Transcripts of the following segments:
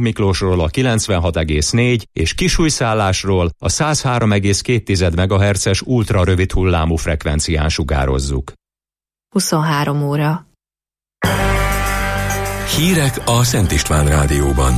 Miklósról a 96,4 és Kisújszállásról a 103,2 MHz-es ultrarövid hullámú frekvencián sugározzuk. 23 óra. Hírek a Szent István Rádióban.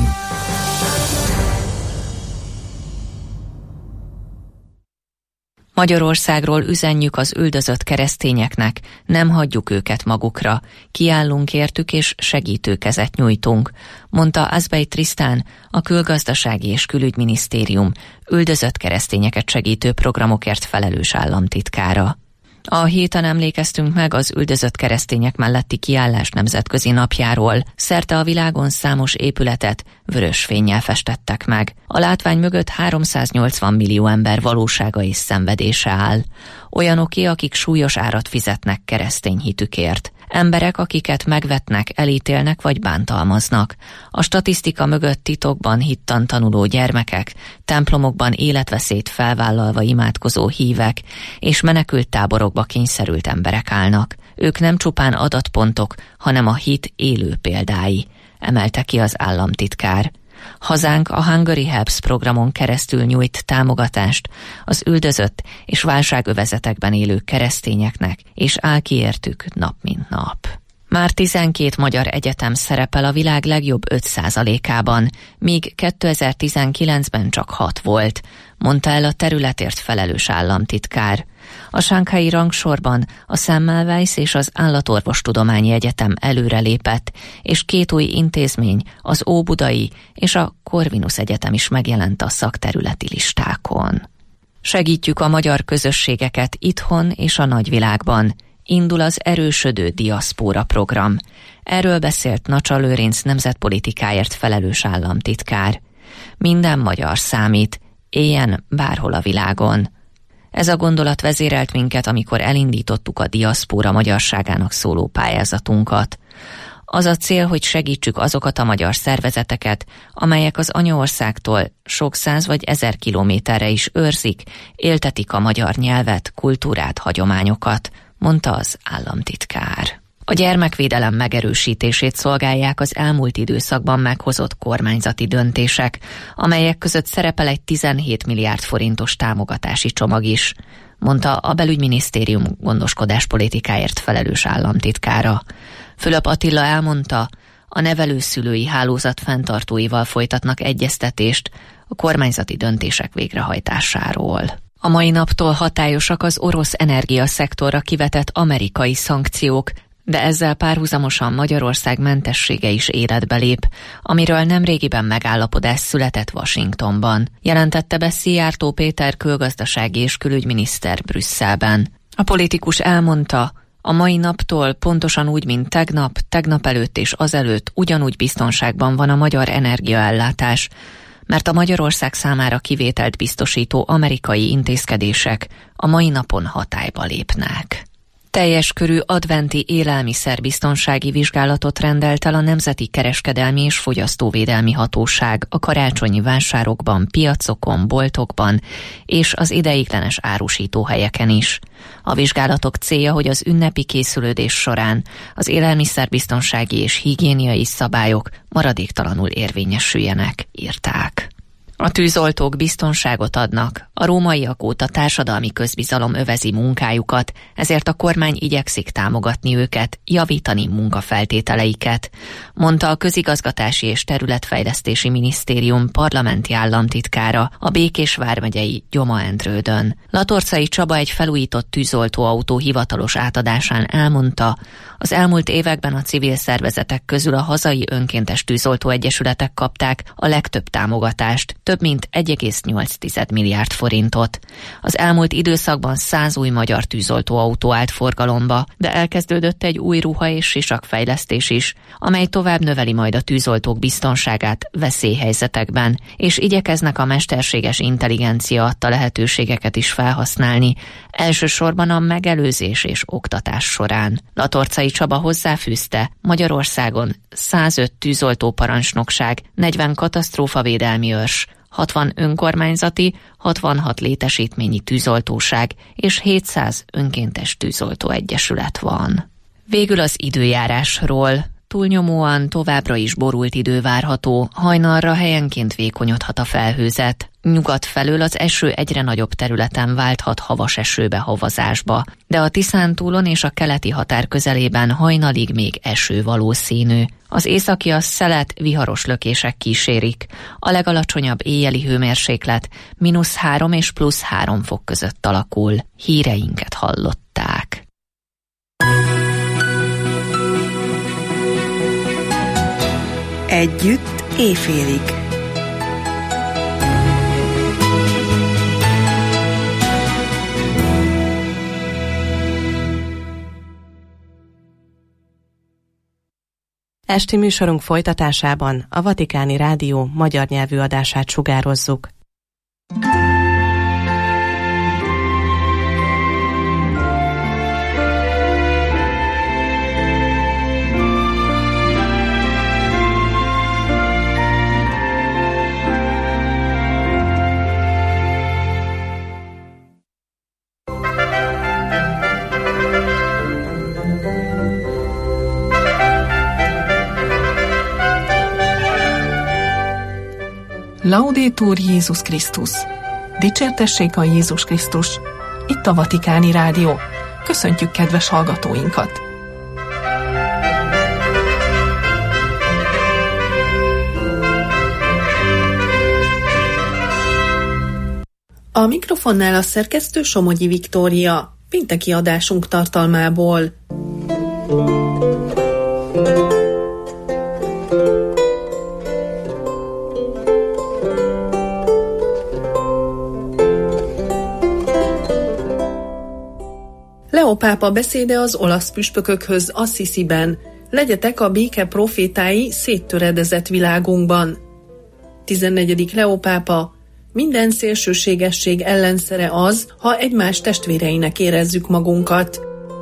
Magyarországról üzenjük az üldözött keresztényeknek, nem hagyjuk őket magukra, kiállunk értük és segítőkezet nyújtunk, mondta Azbej Trisztán, a Külgazdasági és Külügyminisztérium üldözött keresztényeket segítő programokért felelős államtitkára. A héten emlékeztünk meg az üldözött keresztények melletti kiállás nemzetközi napjáról. Szerte a világon számos épületet vörös fénnyel festettek meg. A látvány mögött 380 millió ember valósága és szenvedése áll. Olyanoké, akik súlyos árat fizetnek keresztény hitükért. Emberek, akiket megvetnek, elítélnek vagy bántalmaznak. A statisztika mögött titokban hittan tanuló gyermekek, templomokban életveszélyt felvállalva imádkozó hívek és menekült táborokba kényszerült emberek állnak. Ők nem csupán adatpontok, hanem a hit élő példái, emelte ki az államtitkár. Hazánk a Hungary Helps programon keresztül nyújt támogatást az üldözött és válságövezetekben élő keresztényeknek, és áll ki értük nap mint nap. Már 12 magyar egyetem szerepel a világ legjobb 5%-ában, míg 2019-ben csak 6 volt, mondta el a területért felelős államtitkár. A shanghai rangsorban a Semmelweis és az Állatorvostudományi Egyetem előrelépett, és 2 új intézmény, az Óbudai és a Corvinus Egyetem is megjelent a szakterületi listákon. Segítjük a magyar közösségeket itthon és a nagyvilágban. Indul az erősödő diaszpóra program. Erről beszélt Nacsa Lőrinc nemzetpolitikáért felelős államtitkár. Minden magyar számít, éljen bárhol a világon. Ez a gondolat vezérelt minket, amikor elindítottuk a diaszpóra magyarságának szóló pályázatunkat. Az a cél, hogy segítsük azokat a magyar szervezeteket, amelyek az anyaországtól sok 100 vagy 1000 kilométerre is őrzik, éltetik a magyar nyelvet, kultúrát, hagyományokat, mondta az államtitkár. A gyermekvédelem megerősítését szolgálják az elmúlt időszakban meghozott kormányzati döntések, amelyek között szerepel egy 17 milliárd forintos támogatási csomag is, mondta a Belügyminisztérium gondoskodáspolitikáért felelős államtitkára. Fülöp Attila elmondta, a nevelőszülői hálózat fenntartóival folytatnak egyeztetést a kormányzati döntések végrehajtásáról. A mai naptól hatályosak az orosz energiaszektorra kivetett amerikai szankciók, de ezzel párhuzamosan Magyarország mentessége is életbe lép, amiről nemrégiben megállapodás született Washingtonban, jelentette be Szijjártó Péter külgazdasági és külügyminiszter Brüsszelben. A politikus elmondta, a mai naptól pontosan úgy, mint tegnap előtt és azelőtt ugyanúgy biztonságban van a magyar energiaellátás, mert a Magyarország számára kivételt biztosító amerikai intézkedések a mai napon hatályba lépnek. Teljes körű adventi élelmiszerbiztonsági vizsgálatot rendelt el a Nemzeti Kereskedelmi és Fogyasztóvédelmi Hatóság a karácsonyi vásárokban, piacokon, boltokban és az ideiglenes árusítóhelyeken is. A vizsgálatok célja, hogy az ünnepi készülődés során az élelmiszerbiztonsági és higiéniai szabályok maradéktalanul érvényesüljenek, írták. A tűzoltók biztonságot adnak, a rómaiak óta társadalmi közbizalom övezi munkájukat, ezért a kormány igyekszik támogatni őket, javítani munkafeltételeiket, mondta a Közigazgatási és Területfejlesztési Minisztérium parlamenti államtitkára a Békés vármegyei Gyoma-Endrődön. Latorcai Csaba egy felújított tűzoltóautó hivatalos átadásán elmondta, az elmúlt években a civil szervezetek közül a hazai önkéntes tűzoltóegyesületek kapták a legtöbb támogatást, több mint 1,8 milliárd forintot. Az elmúlt időszakban 100 új magyar tűzoltóautó állt forgalomba, de elkezdődött egy új ruha- és sisakfejlesztés is, amely tovább növeli majd a tűzoltók biztonságát veszélyhelyzetekben, és igyekeznek a mesterséges intelligencia adta lehetőségeket is felhasználni, elsősorban a megelőzés és oktatás során. Latorcai Csaba hozzáfűzte, Magyarországon 105 tűzoltóparancsnokság, 40 katasztrófavédelmi őrs, 60 önkormányzati, 66 létesítményi tűzoltóság és 700 önkéntes tűzoltóegyesület van. Végül az időjárásról. túlnyomóan továbbra is borult idő várható, hajnalra helyenként vékonyodhat a felhőzet. Nyugat felől az eső egyre nagyobb területen válthat havas esőbe, havazásba, de a Tiszántúlon és a keleti határ közelében hajnalig még eső valószínű. Az északias szelet viharos lökések kísérik. A legalacsonyabb éjjeli hőmérséklet -3 és +3 fok között alakul. Híreinket hallották. Együtt éjfélig. Esti műsorunk folytatásában a Vatikáni Rádió magyar nyelvű adását sugározzuk. Laudetur Jézus Krisztus! Dicsértessék a Jézus Krisztus! Itt a Vatikáni Rádió. Köszöntjük kedves hallgatóinkat! A mikrofonnál a szerkesztő Somogyi Viktória, pénteki adásunk tartalmából. Leó pápa beszéde az olasz püspökökhöz Assisiben. Legyetek a béke profétái széttöredezett világunkban. 14. Leó pápa: minden szélsőségesség ellenszere az, ha egymás testvéreinek érezzük magunkat.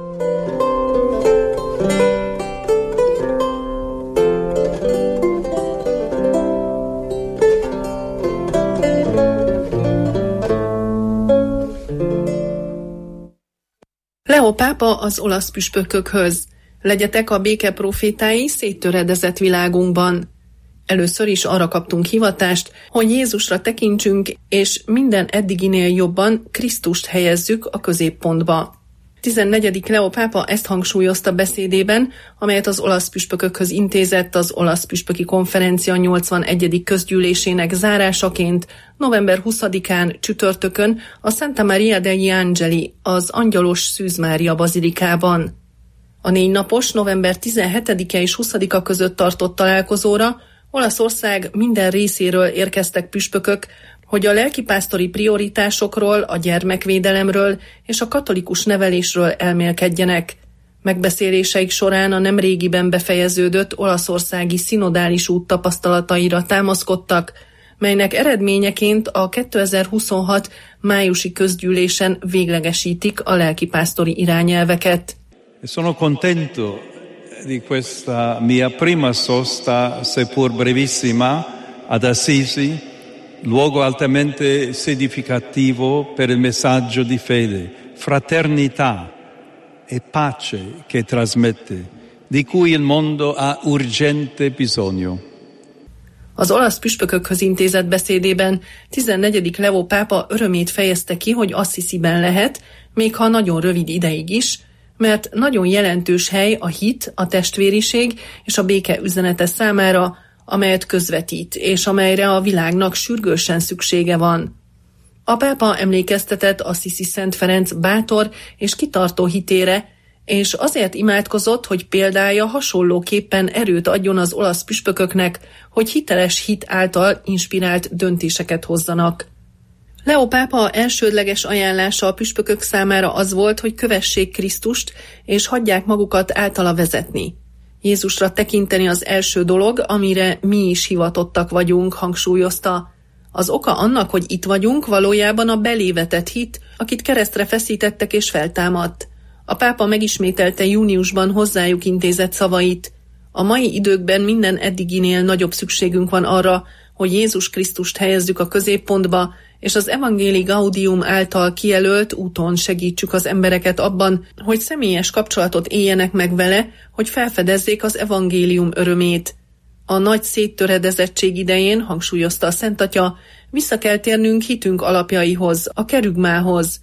Leó pápa az olasz püspökökhöz: legyetek a béke profétái széttöredezett világunkban. Először is arra kaptunk hivatást, hogy Jézusra tekintsünk, és minden eddiginél jobban Krisztust helyezzük a középpontba. 14. Leó pápa ezt hangsúlyozta beszédében, amelyet az olasz püspökökhöz intézett az Olasz Püspöki Konferencia 81. közgyűlésének zárásaként november 20-án csütörtökön a Santa Maria degli Angeli, az Angyalos Szűz Mária bazilikában. A 4 napos november 17-e és 20-a között tartott találkozóra Olaszország minden részéről érkeztek püspökök, hogy a lelkipásztori prioritásokról, a gyermekvédelemről és a katolikus nevelésről elmélkedjenek. Megbeszéléseik során a nemrégiben befejeződött olaszországi szinodális út tapasztalataira támaszkodtak, melynek eredményeként a 2026 májusi közgyűlésen véglegesítik a lelkipásztori irányelveket. Sono contento di questa mia prima sosta, seppur brevissima, ad Assisi, luogo altamente significativo per il messaggio di fede, fraternità e pace che trasmette, di cui il mondo ha urgente bisogno. Az olasz püspökökhöz intézett beszédében 14. Leó pápa örömét fejezte ki, hogy Assisiben lehet, még ha nagyon rövid ideig is, mert nagyon jelentős hely a hit, a testvériség és a béke üzenete számára, amelyet közvetít, és amelyre a világnak sürgősen szüksége van. A pápa emlékeztetett Assisi Szent Ferenc bátor és kitartó hitére, és azért imádkozott, hogy példája hasonlóképpen erőt adjon az olasz püspököknek, hogy hiteles hit által inspirált döntéseket hozzanak. Leó pápa elsődleges ajánlása a püspökök számára az volt, hogy kövessék Krisztust, és hagyják magukat általa vezetni. Jézusra tekinteni az első dolog, amire mi is hivatottak vagyunk, hangsúlyozta. Az oka annak, hogy itt vagyunk, valójában a belévetett hit, akit keresztre feszítettek és feltámadt. A pápa megismételte júniusban hozzájuk intézett szavait. A mai időkben minden eddiginél nagyobb szükségünk van arra, hogy Jézus Krisztust helyezzük a középpontba, és az Evangelii Gaudium által kijelölt úton segítsük az embereket abban, hogy személyes kapcsolatot éljenek meg vele, hogy felfedezzék az evangélium örömét. A nagy széttöredezettség idején, hangsúlyozta a Szent Atya, vissza kell térnünk hitünk alapjaihoz, a kerugmához.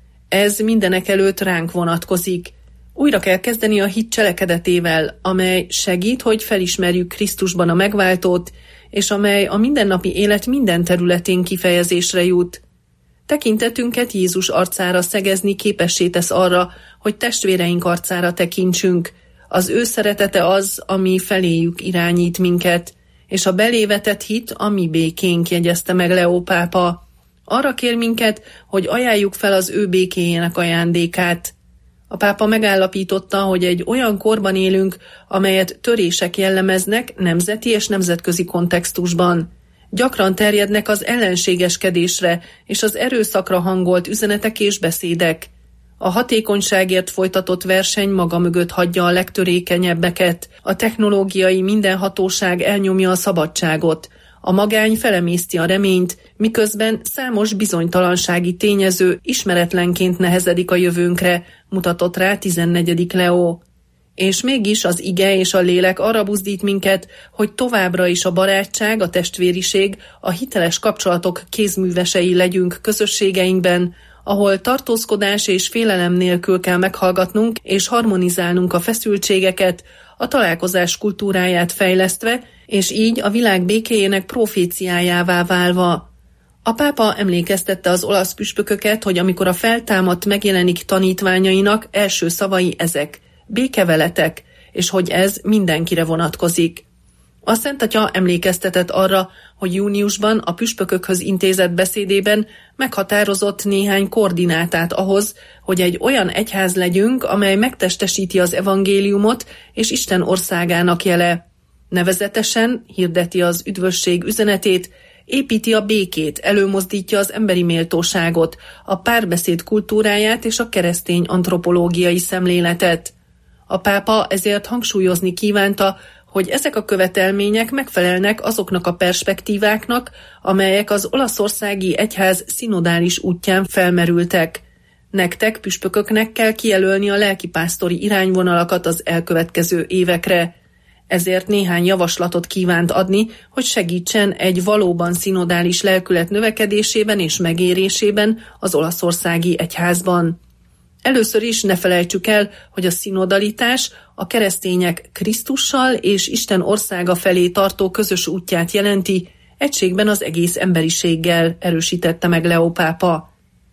Ez mindenekelőtt ránk vonatkozik. Újra kell kezdeni a hit cselekedetével, amely segít, hogy felismerjük Krisztusban a megváltót, és amely a mindennapi élet minden területén kifejezésre jut. Tekintetünket Jézus arcára szegezni képessé tesz arra, hogy testvéreink arcára tekintsünk. Az ő szeretete az, ami feléjük irányít minket, és a belévetett hit a mi békénk, jegyezte meg Leó pápa. Arra kér minket, hogy ajánljuk fel az ő békéjének ajándékát. A pápa megállapította, hogy egy olyan korban élünk, amelyet törések jellemeznek nemzeti és nemzetközi kontextusban. Gyakran terjednek az ellenségeskedésre és az erőszakra hangolt üzenetek és beszédek. A hatékonyságért folytatott verseny maga mögött hagyja a legtörékenyebbeket, a technológiai mindenhatóság elnyomja a szabadságot, a magány felemészti a reményt, miközben számos bizonytalansági tényező ismeretlenként nehezedik a jövőnkre, mutatott rá 14. Leó. És mégis az ige és a lélek arra buzdít minket, hogy továbbra is a barátság, a testvériség, a hiteles kapcsolatok kézművesei legyünk közösségeinkben, ahol tartózkodás és félelem nélkül kell meghallgatnunk és harmonizálnunk a feszültségeket, a találkozás kultúráját fejlesztve, és így a világ békéjének proféciájává válva. A pápa emlékeztette az olasz püspököket, hogy amikor a feltámadt megjelenik tanítványainak, első szavai ezek: béke veletek, és hogy ez mindenkire vonatkozik. A Szent Atya emlékeztetett arra, hogy júniusban a püspökökhöz intézett beszédében meghatározott néhány koordinátát ahhoz, hogy egy olyan egyház legyünk, amely megtestesíti az evangéliumot és Isten országának jele. Nevezetesen hirdeti az üdvösség üzenetét, építi a békét, előmozdítja az emberi méltóságot, a párbeszéd kultúráját és a keresztény antropológiai szemléletet. A pápa ezért hangsúlyozni kívánta, hogy ezek a követelmények megfelelnek azoknak a perspektíváknak, amelyek az olaszországi egyház szinodális útján felmerültek. Nektek, püspököknek kell kijelölni a lelkipásztori irányvonalakat az elkövetkező évekre. Ezért néhány javaslatot kívánt adni, hogy segítsen egy valóban szinodális lelkület növekedésében és megérésében az olaszországi egyházban. Először is ne felejtsük el, hogy a szinodalitás a keresztények Krisztussal és Isten országa felé tartó közös útját jelenti, egységben az egész emberiséggel, erősítette meg Leó pápa.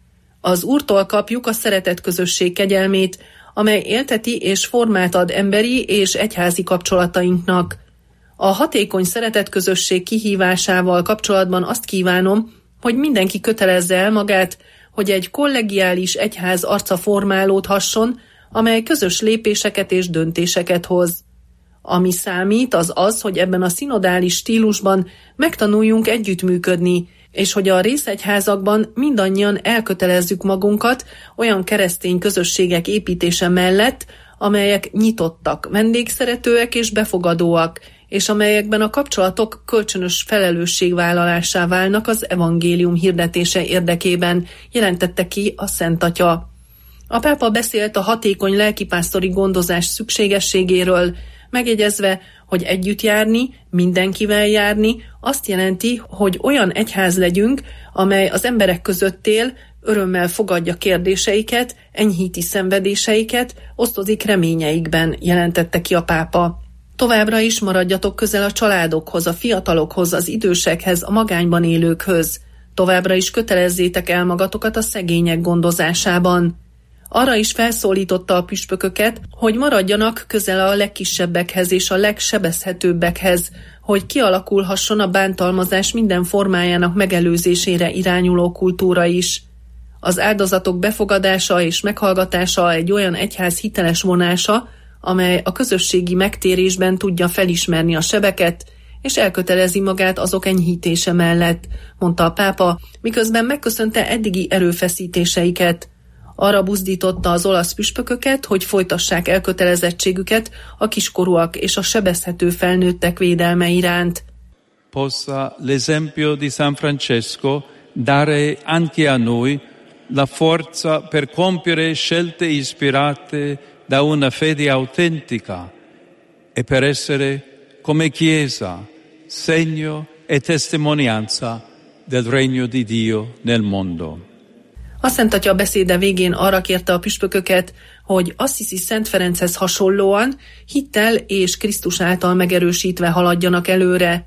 Az Úrtól kapjuk a szeretet közösség kegyelmét, amely élteti és formát ad emberi és egyházi kapcsolatainknak. A hatékony szeretetközösség kihívásával kapcsolatban azt kívánom, hogy mindenki kötelezze el magát, hogy egy kollegiális egyház arca formálódhasson, amely közös lépéseket és döntéseket hoz. Ami számít, az az, hogy ebben a szinodális stílusban megtanuljunk együttműködni, és hogy a részegyházakban mindannyian elkötelezzük magunkat olyan keresztény közösségek építése mellett, amelyek nyitottak, vendégszeretőek és befogadóak, és amelyekben a kapcsolatok kölcsönös felelősségvállalásá válnak az evangélium hirdetése érdekében, jelentette ki a Szent Atya. A pápa beszélt a hatékony lelkipásztori gondozás szükségességéről, megjegyezve, hogy együtt járni, mindenkivel járni azt jelenti, hogy olyan egyház legyünk, amely az emberek között él, örömmel fogadja kérdéseiket, enyhíti szenvedéseiket, osztozik reményeikben, jelentette ki a pápa. Továbbra is maradjatok közel a családokhoz, a fiatalokhoz, az idősekhez, a magányban élőkhöz. Továbbra is kötelezzétek el magatokat a szegények gondozásában. Arra is felszólította a püspököket, hogy maradjanak közel a legkisebbekhez és a legsebezhetőbbekhez, hogy kialakulhasson a bántalmazás minden formájának megelőzésére irányuló kultúra is. Az áldozatok befogadása és meghallgatása egy olyan egyház hiteles vonása, amely a közösségi megtérésben tudja felismerni a sebeket, és elkötelezi magát azok enyhítése mellett, mondta a pápa, miközben megköszönte eddigi erőfeszítéseiket. Arra buzdította az olasz püspököket, hogy folytassák elkötelezettségüket a kiskorúak és a sebezhető felnőttek védelme iránt. Possa l'esempio di San Francesco dare anche a noi la forza per compiere scelte ispirate da una fede autentica e per essere come Chiesa segno e testimonianza del regno di Dio nel mondo. A Szent Atya beszéde végén arra kérte a püspököket, hogy Assisi Szent Ferenchez hasonlóan hittel és Krisztus által megerősítve haladjanak előre.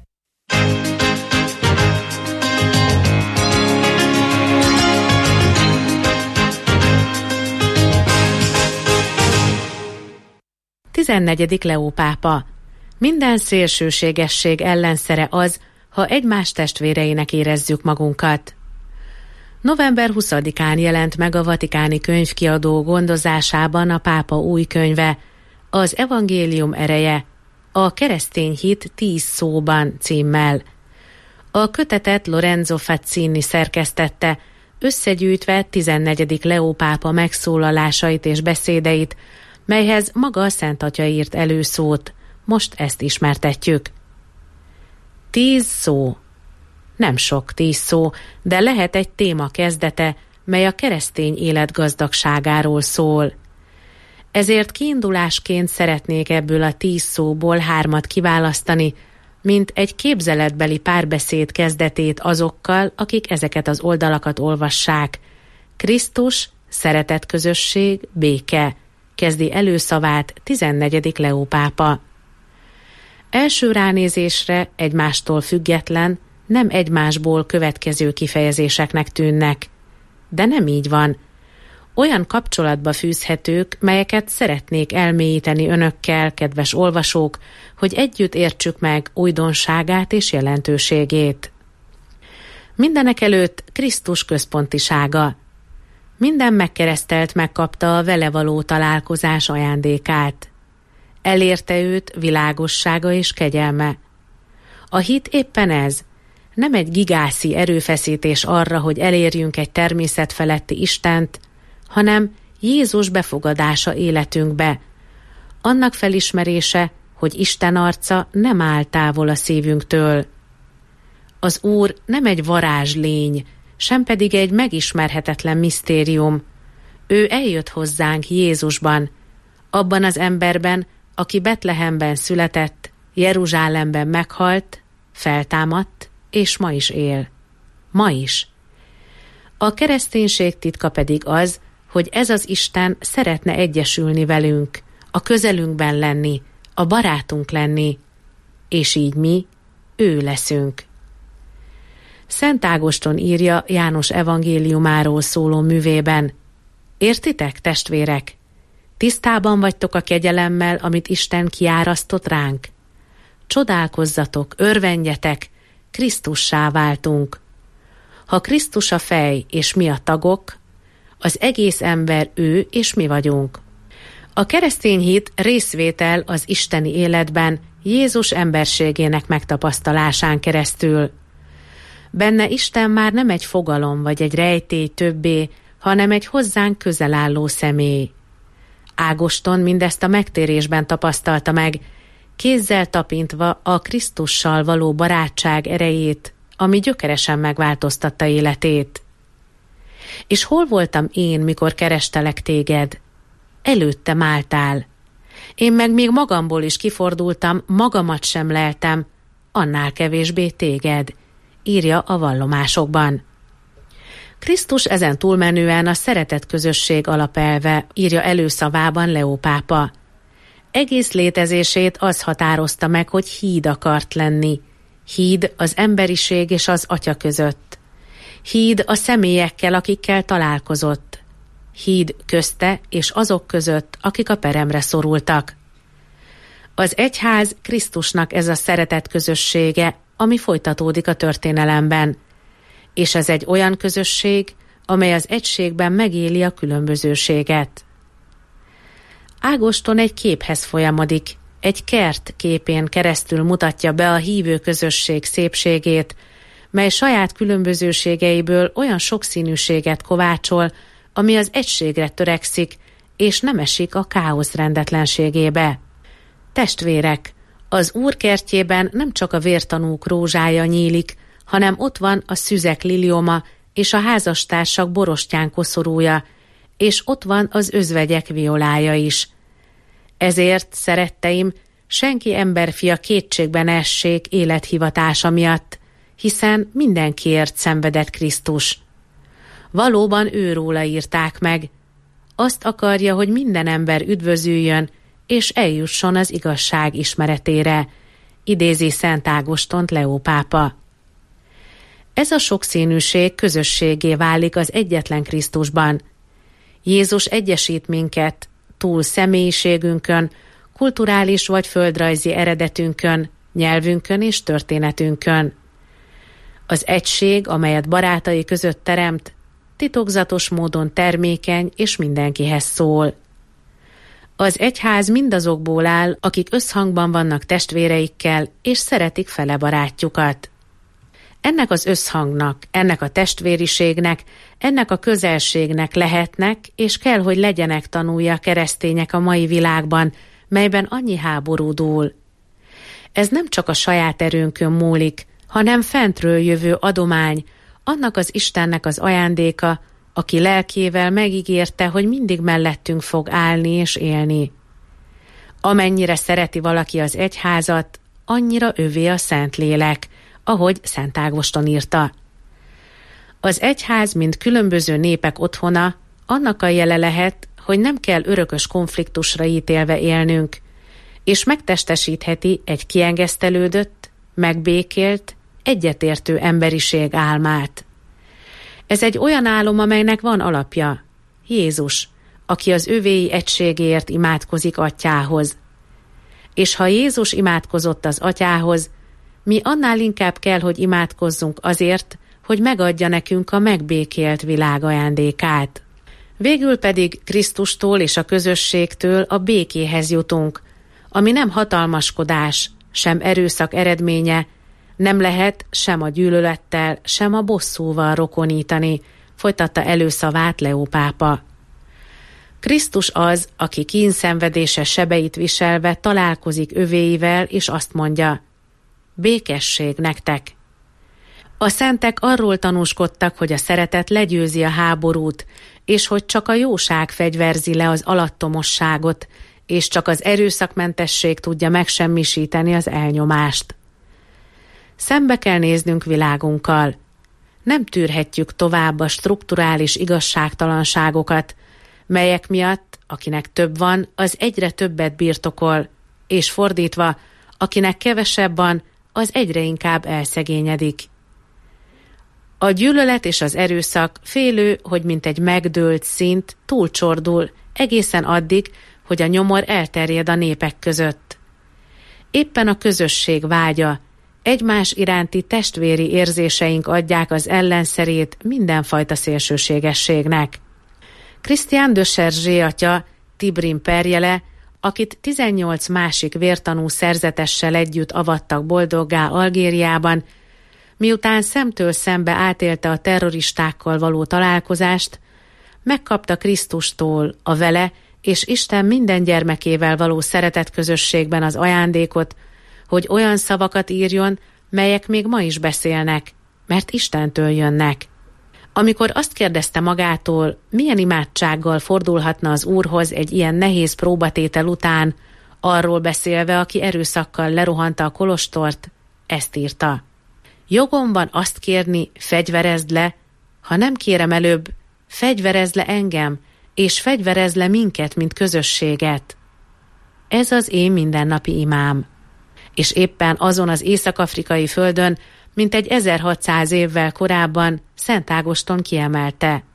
Tizennegyedik Leó pápa. Minden szélsőségesség ellenszere az, ha egymás testvéreinek érezzük magunkat. November 20-án jelent meg a Vatikáni Könyvkiadó gondozásában a pápa új könyve, az Evangélium ereje, a keresztény hit 10 szóban címmel. A kötetet Lorenzo Fazzini szerkesztette, összegyűjtve 14. Leó pápa megszólalásait és beszédeit, melyhez maga a Szent Atya írt előszót. Most ezt ismertetjük. 10 szó. Nem sok 10 szó, de lehet egy téma kezdete, mely a keresztény élet gazdagságáról szól. Ezért kiindulásként szeretnék ebből a 10 szóból 3 kiválasztani, mint egy képzeletbeli párbeszéd kezdetét azokkal, akik ezeket az oldalakat olvassák. Krisztus, szeretetközösség, béke, kezdi előszavát 14. Leó pápa. Első ránézésre egymástól független, nem egymásból következő kifejezéseknek tűnnek. De nem így van. Olyan kapcsolatba fűzhetők, melyeket szeretnék elmélyíteni önökkel, kedves olvasók, hogy együtt értsük meg újdonságát és jelentőségét. Mindenekelőtt Krisztus központisága. Minden megkeresztelt megkapta a vele való találkozás ajándékát. Elérte őt világossága és kegyelme. A hit éppen ez, nem egy gigászi erőfeszítés arra, hogy elérjünk egy természetfeletti Istent, hanem Jézus befogadása életünkbe, annak felismerése, hogy Isten arca nem áll távol a szívünktől. Az Úr nem egy varázslény, sem pedig egy megismerhetetlen misztérium. Ő eljött hozzánk Jézusban, abban az emberben, aki Betlehemben született, Jeruzsálemben meghalt, feltámadt, és ma is él. Ma is. A kereszténység titka pedig az, hogy ez az Isten szeretne egyesülni velünk, a közelünkben lenni, a barátunk lenni, és így mi, ő leszünk. Szent Ágoston írja János evangéliumáról szóló művében: értitek, testvérek? Tisztában vagytok a kegyelemmel, amit Isten kiárasztott ránk? Csodálkozzatok, örvendjetek, Krisztussá váltunk. Ha Krisztus a fej, és mi a tagok, az egész ember ő, és mi vagyunk. A keresztény hit részvétel az isteni életben Jézus emberségének megtapasztalásán keresztül. Benne Isten már nem egy fogalom vagy egy rejtély többé, hanem egy hozzánk közel álló személy. Ágoston mindezt a megtérésben tapasztalta meg, kézzel tapintva a Krisztussal való barátság erejét, ami gyökeresen megváltoztatta életét. És hol voltam én, mikor kerestelek téged? Előttem álltál. Én meg még magamból is kifordultam, magamat sem leltem, annál kevésbé téged, írja a vallomásokban. Krisztus ezen túlmenően a szeretet közösség alapelve, írja előszavában Leó pápa. Egész létezését az határozta meg, hogy híd akart lenni. Híd az emberiség és az Atya között. Híd a személyekkel, akikkel találkozott. Híd közte és azok között, akik a peremre szorultak. Az egyház Krisztusnak ez a szeretet közössége, ami folytatódik a történelemben. És ez egy olyan közösség, amely az egységben megéli a különbözőséget. Ágoston egy képhez folyamodik, egy kert képén keresztül mutatja be a hívő közösség szépségét, mely saját különbözőségeiből olyan sokszínűséget kovácsol, ami az egységre törekszik, és nem esik a káosz rendetlenségébe. Testvérek, az Úr kertjében nem csak a vértanúk rózsája nyílik, hanem ott van a szüzek lilioma, és a házastársak borostyán koszorúja, és ott van az özvegyek violája is. Ezért, szeretteim, senki emberfia kétségbe ne essék élethivatása miatt, hiszen mindenkiért szenvedett Krisztus. Valóban őróla írták meg. Azt akarja, hogy minden ember üdvözüljön, és eljusson az igazság ismeretére, idézi Szent Ágostont Leó pápa. Ez a sokszínűség közösségé válik az egyetlen Krisztusban. Jézus egyesít minket túl személyiségünkön, kulturális vagy földrajzi eredetünkön, nyelvünkön és történetünkön. Az egység, amelyet barátai között teremt, titokzatos módon termékeny és mindenkihez szól. Az egyház mindazokból áll, akik összhangban vannak testvéreikkel, és szeretik fele barátjukat. Ennek az összhangnak, ennek a testvériségnek, ennek a közelségnek lehetnek, és kell, hogy legyenek tanulja keresztények a mai világban, melyben annyi háború dúl. Ez nem csak a saját erőnkön múlik, hanem fentről jövő adomány, annak az Istennek az ajándéka, aki lelkével megígérte, hogy mindig mellettünk fog állni és élni. Amennyire szereti valaki az egyházat, annyira övé a Szentlélek, ahogy Szent Ágoston írta. Az egyház, mint különböző népek otthona, annak a jele lehet, hogy nem kell örökös konfliktusra ítélve élnünk, és megtestesítheti egy kiengesztelődött, megbékélt, egyetértő emberiség álmát. Ez egy olyan álom, amelynek van alapja. Jézus, aki az övéi egységéért imádkozik Atyához. És ha Jézus imádkozott az Atyához, mi annál inkább kell, hogy imádkozzunk azért, hogy megadja nekünk a megbékélt világ ajándékát. Végül pedig Krisztustól és a közösségtől a békéhez jutunk, ami nem hatalmaskodás, sem erőszak eredménye, nem lehet sem a gyűlölettel, sem a bosszúval rokonítani, folytatta előszavát Leó pápa. Krisztus az, aki kínszenvedése sebeit viselve találkozik övéivel, és azt mondja: békesség nektek! A szentek arról tanúskodtak, hogy a szeretet legyőzi a háborút, és hogy csak a jóság fegyverzi le az alattomosságot, és csak az erőszakmentesség tudja megsemmisíteni az elnyomást. Szembe kell néznünk világunkkal. Nem tűrhetjük tovább a strukturális igazságtalanságokat, melyek miatt, akinek több van, az egyre többet birtokol, és fordítva, akinek kevesebb van, az egyre inkább elszegényedik. A gyűlölet és az erőszak félő, hogy mint egy megdőlt szint túlcsordul, egészen addig, hogy a nyomor elterjed a népek között. Éppen a közösség vágya, egymás iránti testvéri érzéseink adják az ellenszerét mindenfajta szélsőségességnek. Christian de Chergé atya, Tibrin perjele, akit 18 másik vértanú szerzetessel együtt avattak boldoggá Algériában, miután szemtől szembe átélte a terroristákkal való találkozást, megkapta Krisztustól a vele és Isten minden gyermekével való szeretetközösségben az ajándékot, hogy olyan szavakat írjon, melyek még ma is beszélnek, mert Istentől jönnek. Amikor azt kérdezte magától, milyen imádsággal fordulhatna az Úrhoz egy ilyen nehéz próbatétel után, arról beszélve, aki erőszakkal lerohanta a kolostort, ezt írta: jogom van azt kérni, fegyverezd le, ha nem kérem előbb, fegyverezd le engem, és fegyverezd le minket, mint közösséget. Ez az én mindennapi imám. És éppen azon az észak-afrikai földön, mintegy 1600 évvel korábban Szent Ágoston kiemelte: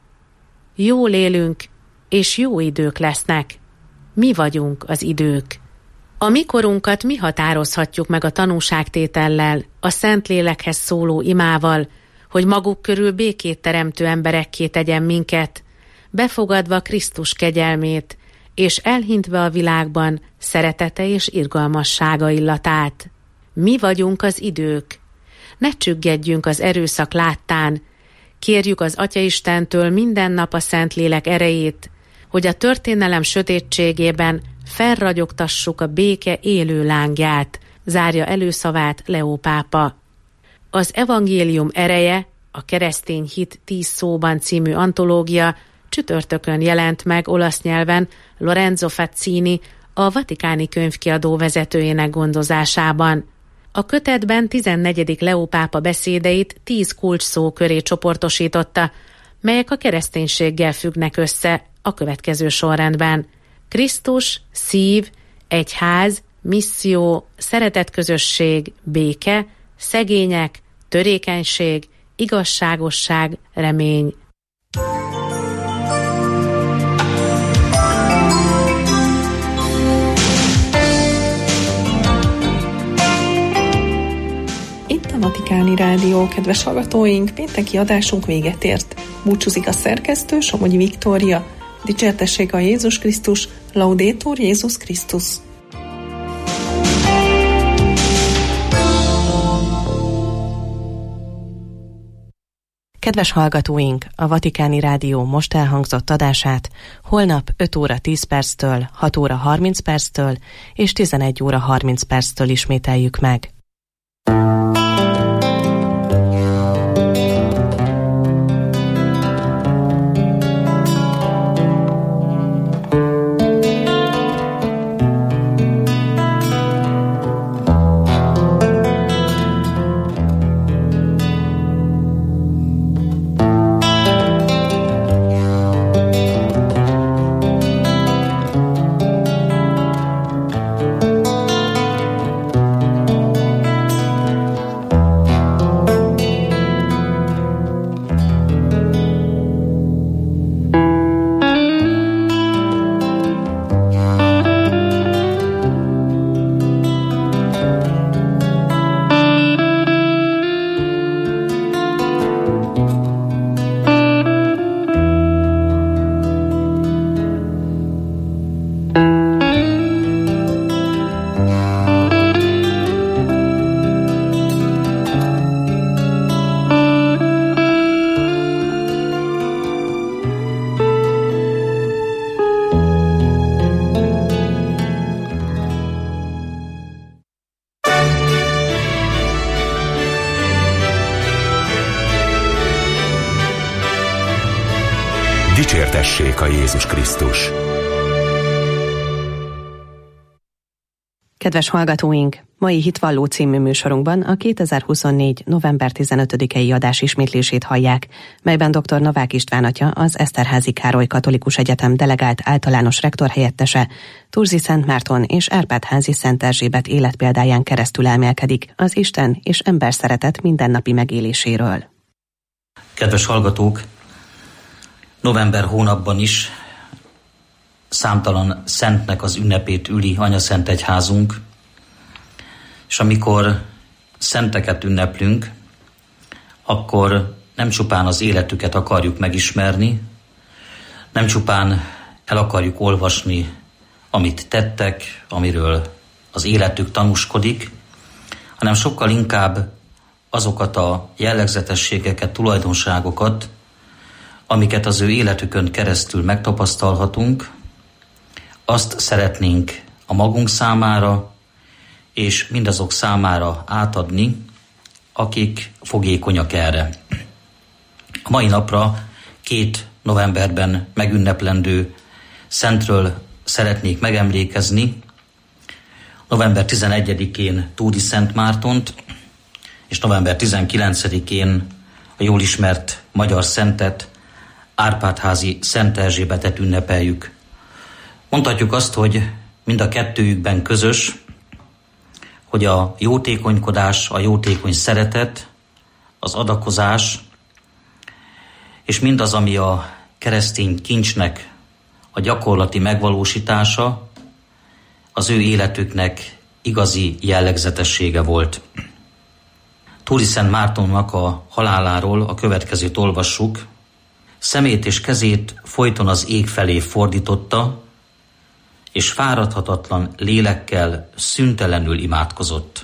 jól élünk, és jó idők lesznek. Mi vagyunk az idők. A mikorunkat mi határozhatjuk meg a tanúságtétellel, a Szentlélekhez szóló imával, hogy maguk körül békét teremtő emberekké tegyen minket, befogadva Krisztus kegyelmét, és elhintve a világban szeretete és irgalmassága illatát. Mi vagyunk az idők. Ne csüggedjünk az erőszak láttán, kérjük az Atyaistentől minden nap a Szentlélek erejét, hogy a történelem sötétségében felragyogtassuk a béke élő lángját, zárja előszavát Leó pápa. Az evangélium ereje A Keresztény hit 10 szóban című antológia csütörtökön jelent meg olasz nyelven Lorenzo Fazzini, a Vatikáni Könyvkiadó vezetőjének gondozásában. A kötetben 14. Leó pápa beszédeit 10 kulcsszó köré csoportosította, melyek a kereszténységgel függnek össze a következő sorrendben: Krisztus, szív, egyház, misszió, szeretetközösség, béke, szegények, törékenység, igazságosság, remény. Itt a Vatikáni Rádió, kedves hallgatóink, pénteki adásunk véget ért. Búcsúzik a szerkesztő, Somogyi Viktória. Dicsértessék a Jézus Krisztus, Laudetur Jézus Krisztus. Kedves hallgatóink, a Vatikáni Rádió most elhangzott adását holnap 5 óra 10 perctől, 6 óra 30 perctől és 11 óra 30 perctől ismételjük meg. Dicsértessék a Jézus Krisztus! Kedves hallgatóink! Mai Hitvalló című műsorunkban a 2024. november 15-i adás ismétlését hallják, melyben dr. Novák István atya, az Eszterházy Károly Katolikus Egyetem delegált általános rektor helyettese, Turzi Szent Márton és Árpád-házi Szent Erzsébet életpéldáján keresztül elmélkedik az Isten és ember szeretet mindennapi megéléséről. Kedves hallgatók! November hónapban is számtalan szentnek az ünnepét üli Anyaszent Egyházunk, és amikor szenteket ünneplünk, akkor nem csupán az életüket akarjuk megismerni, nem csupán el akarjuk olvasni, amit tettek, amiről az életük tanúskodik, hanem sokkal inkább azokat a jellegzetességeket, tulajdonságokat, amiket az ő életükön keresztül megtapasztalhatunk, azt szeretnénk a magunk számára és mindazok számára átadni, akik fogékonyak erre. A mai napra 2 novemberben megünneplendő szentről szeretnék megemlékezni. November 11-én Tódi Szent Mártont, és november 19-én a jól ismert magyar szentet, Árpád-házi Szent Erzsébetet ünnepeljük. Mondhatjuk azt, hogy mind a kettőjükben közös, hogy a jótékonykodás, a jótékony szeretet, az adakozás, és mindaz, ami a keresztény kincsnek a gyakorlati megvalósítása, az ő életüknek igazi jellegzetessége volt. Tódi Szent Mártonnak a haláláról a következőt olvassuk: szemét és kezét folyton az ég felé fordította, és fáradhatatlan lélekkel szüntelenül imádkozott.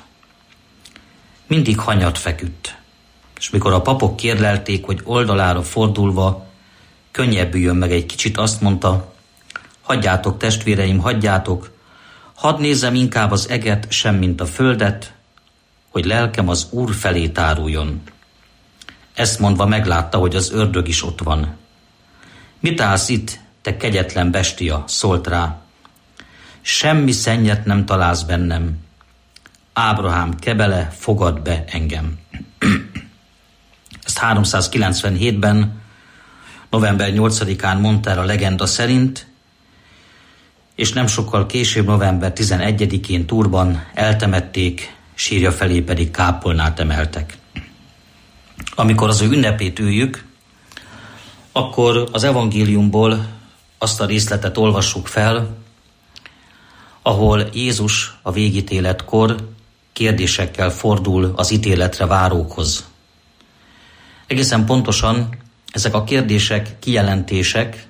Mindig hanyat feküdt, és mikor a papok kérlelték, hogy oldalára fordulva könnyebbüljön meg egy kicsit, azt mondta: hagyjátok, testvéreim, hagyjátok, hadd nézzem inkább az eget, semmint a földet, hogy lelkem az Úr felé táruljon. Ezt mondva meglátta, hogy az ördög is ott van. Mit állsz itt, te kegyetlen bestia, szólt rá. Semmi szennyet nem találsz bennem. Ábrahám kebele, fogad be engem. Ezt 397-ben, november 8-án mondta el a legenda szerint, és nem sokkal később, november 11-én Túrban eltemették, sírja felé pedig kápolnát emeltek. Amikor az ő ünnepét üljük, akkor az evangéliumból azt a részletet olvassuk fel, ahol Jézus a végítéletkor kérdésekkel fordul az ítéletre várókhoz. Egészen pontosan ezek a kérdések kijelentések,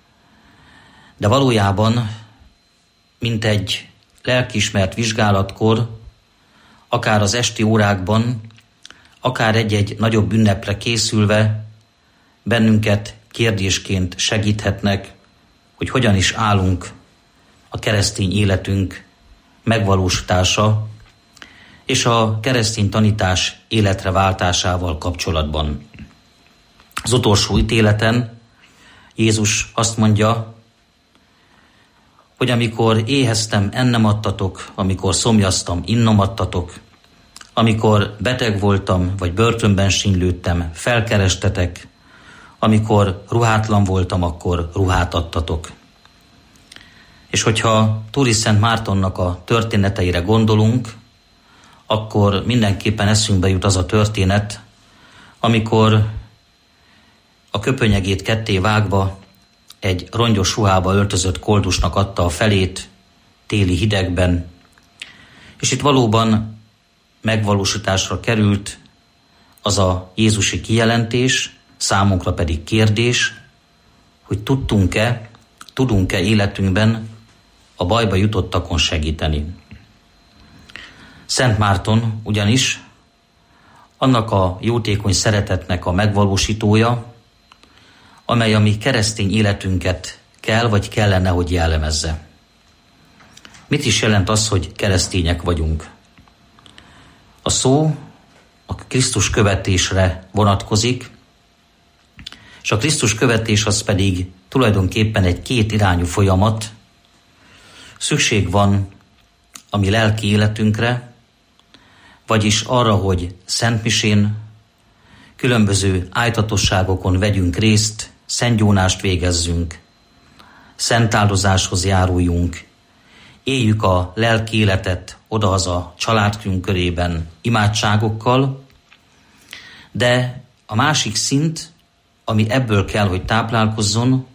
de valójában mint egy lelkiismert vizsgálatkor, akár az esti órákban, akár egy-egy nagyobb ünnepre készülve bennünket kérdésként segíthetnek, hogy hogyan is állunk a keresztény életünk megvalósítása és a keresztény tanítás életre váltásával kapcsolatban. Az utolsó ítéleten Jézus azt mondja, hogy amikor éheztem, ennem adtatok, amikor szomjaztam, innom adtatok, amikor beteg voltam, vagy börtönben sínylődtem, felkerestetek, amikor ruhátlan voltam, akkor ruhát adtatok. És hogyha Túri Szent Mártonnak a történeteire gondolunk, akkor mindenképpen eszünkbe jut az a történet, amikor a köpönyegét ketté vágva egy rongyos ruhába öltözött koldusnak adta a felét téli hidegben, és itt valóban megvalósításra került az a jézusi kijelentés, számunkra pedig kérdés, hogy tudunk-e életünkben a bajba jutottakon segíteni. Szent Márton ugyanis annak a jótékony szeretetnek a megvalósítója, amely a mi keresztény életünket kell vagy kellene, hogy jellemezze. Mit is jelent az, hogy keresztények vagyunk? A szó a Krisztus követésre vonatkozik, és a Krisztus követés az pedig tulajdonképpen egy kétirányú folyamat. Szükség van a mi lelki életünkre, vagyis arra, hogy szentmisén, különböző ájtatosságokon vegyünk részt, szentgyónást végezzünk, szentáldozáshoz járuljunk, éljük a lelki életet odahaza családkünk körében imádságokkal, de a másik szint, ami ebből kell, hogy táplálkozzon,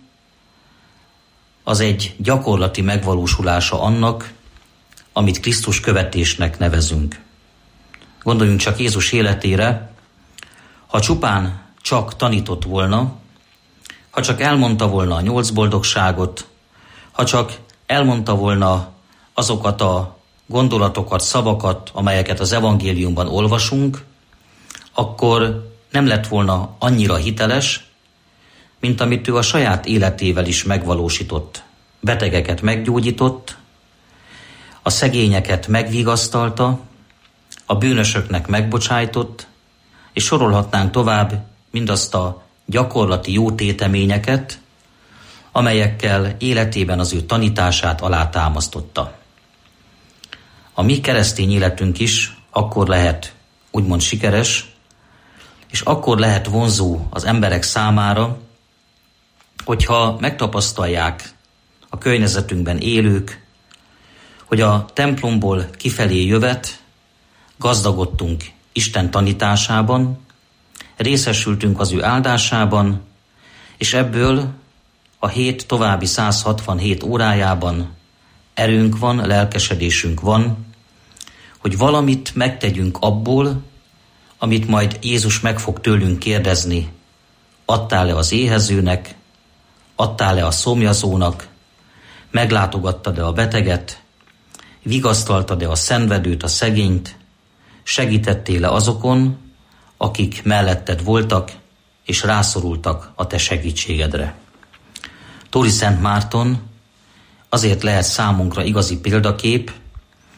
az egy gyakorlati megvalósulása annak, amit Krisztus követésnek nevezünk. Gondoljunk csak Jézus életére, ha csupán csak tanított volna, ha csak elmondta volna a 8 boldogságot, ha csak elmondta volna azokat a gondolatokat, szavakat, amelyeket az evangéliumban olvasunk, akkor nem lett volna annyira hiteles, mint amit ő a saját életével is megvalósított. Betegeket meggyógyított, a szegényeket megvigasztalta, a bűnösöknek megbocsájtott, és sorolhatnánk tovább mindazt a gyakorlati jó téteményeket, amelyekkel életében az ő tanítását alátámasztotta. A mi keresztény életünk is akkor lehet úgymond sikeres, és akkor lehet vonzó az emberek számára, hogyha megtapasztalják a környezetünkben élők, hogy a templomból kifelé jövet gazdagodtunk Isten tanításában, részesültünk az ő áldásában, és ebből a hét további 167 órájában erőnk van, lelkesedésünk van, hogy valamit megtegyünk abból, amit majd Jézus meg fog tőlünk kérdezni. Adtál-e az éhezőnek, adtál-e a szomjazónak, meglátogattad-e a beteget, vigasztaltad-e a szenvedőt, a szegényt, segítettél-e azokon, akik melletted voltak, és rászorultak a te segítségedre. Tóri Szent Márton azért lehet számunkra igazi példakép,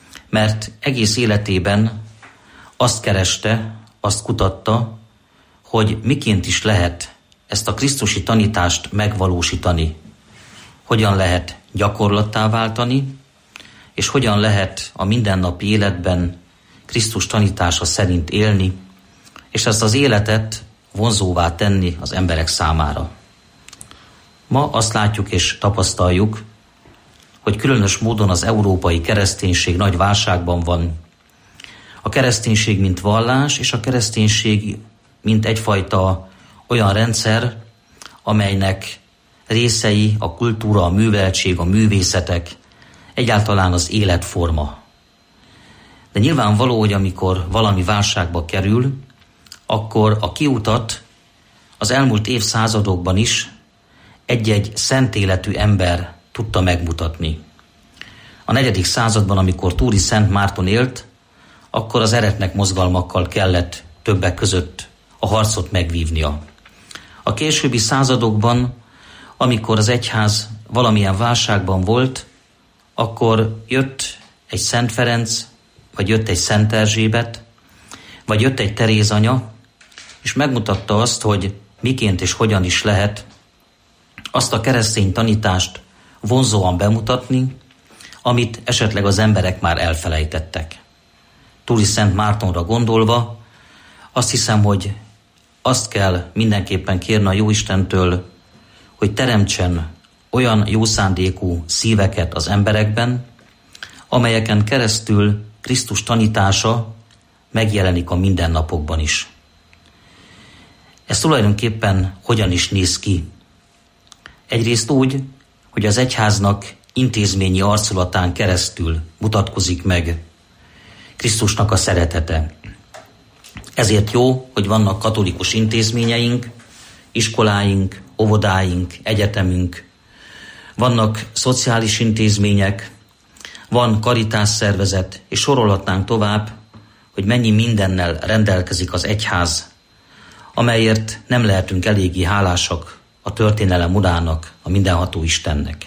mert egész életében azt kereste, azt kutatta, hogy miként is lehet ezt a krisztusi tanítást megvalósítani, hogyan lehet gyakorlattá váltani, és hogyan lehet a mindennapi életben Krisztus tanítása szerint élni, és ezt az életet vonzóvá tenni az emberek számára. Ma azt látjuk és tapasztaljuk, hogy különös módon az európai kereszténység nagy válságban van. A kereszténység mint vallás, és a kereszténység mint egyfajta olyan rendszer, amelynek részei a kultúra, a műveltség, a művészetek, egyáltalán az életforma. De nyilvánvaló, hogy amikor valami válságba kerül, akkor a kiutat az elmúlt évszázadokban is egy-egy szent életű ember tudta megmutatni. A 4. században, amikor Túri Szent Márton élt, akkor az eretnek mozgalmakkal kellett többek között a harcot megvívnia. A későbbi századokban, amikor az egyház valamilyen válságban volt, akkor jött egy Szent Ferenc, vagy jött egy Szent Erzsébet, vagy jött egy Teréz anya, és megmutatta azt, hogy miként és hogyan is lehet azt a keresztény tanítást vonzóan bemutatni, amit esetleg az emberek már elfelejtettek. Túri Szent Mártonra gondolva, azt hiszem, hogy azt kell mindenképpen kérni a Jóistentől, hogy teremtsen olyan jó szándékú szíveket az emberekben, amelyeken keresztül Krisztus tanítása megjelenik a mindennapokban is. Ez tulajdonképpen hogyan is néz ki? Egyrészt úgy, hogy az egyháznak intézményi arculatán keresztül mutatkozik meg Krisztusnak a szeretete. Ezért jó, hogy vannak katolikus intézményeink, iskoláink, óvodáink, egyetemünk, vannak szociális intézmények, van karitásszervezet, és sorolhatnánk tovább, hogy mennyi mindennel rendelkezik az egyház, amelyért nem lehetünk eléggé hálásak a történelem urának, a mindenható Istennek.